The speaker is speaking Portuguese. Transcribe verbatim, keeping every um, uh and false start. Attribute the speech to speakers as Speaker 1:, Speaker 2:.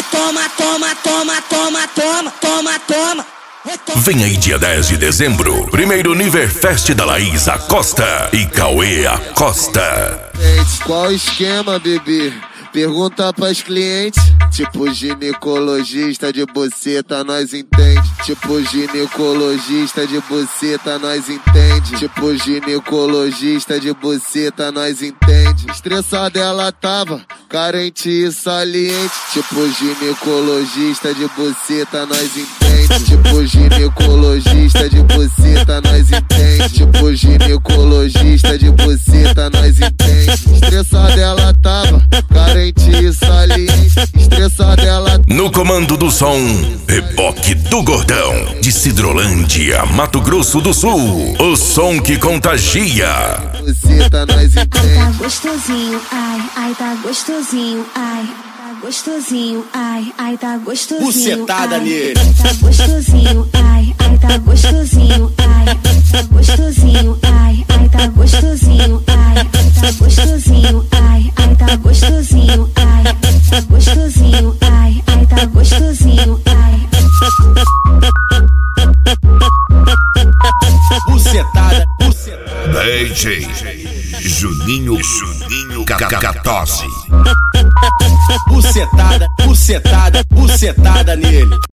Speaker 1: toma, toma, toma, toma, toma, toma, toma.
Speaker 2: Vem aí dia dez de dezembro, primeiro Niverfest da Laís Acosta e Cauê Acosta.
Speaker 3: Qual o esquema, bebê? Pergunta pras clientes. Tipo ginecologista de buceta, nós entende. Tipo ginecologista de buceta, nós entende. Tipo ginecologista de buceta, nós entende. Estressada ela tava, carente e saliente. Tipo ginecologista de buceta, nós entende. Tipo ginecologista de buceta, nós entende. Tipo ginecologista de buceta, nós entende. Estressada ela tava, carente e saliente. Estressada ela.
Speaker 2: No comando do som, Reboque do Gordão, de Cidrolândia, Mato Grosso do Sul. O som que contagia.
Speaker 3: Buceta, nós
Speaker 4: Ai, tá
Speaker 3: entende.
Speaker 4: gostosinho, ai, ai, tá gostosinho, ai, tá gostosinho, ai, ai, tá gostosinho.
Speaker 5: Bucetada
Speaker 4: ai,
Speaker 5: nele.
Speaker 4: Ai, tá gostosinho, ai, ai, tá gostosinho, ai, tá gostosinho, ai, ai, tá gostosinho, ai, tá gostosinho, ai, ai, tá gostosinho, ai, tá gostosinho, ai, ai, tá gostosinho, ai.
Speaker 5: Bucetada, bucetada.
Speaker 2: D J Juninho Juninho Cacatosse.
Speaker 5: Bucetada, bucetada, bucetada nele.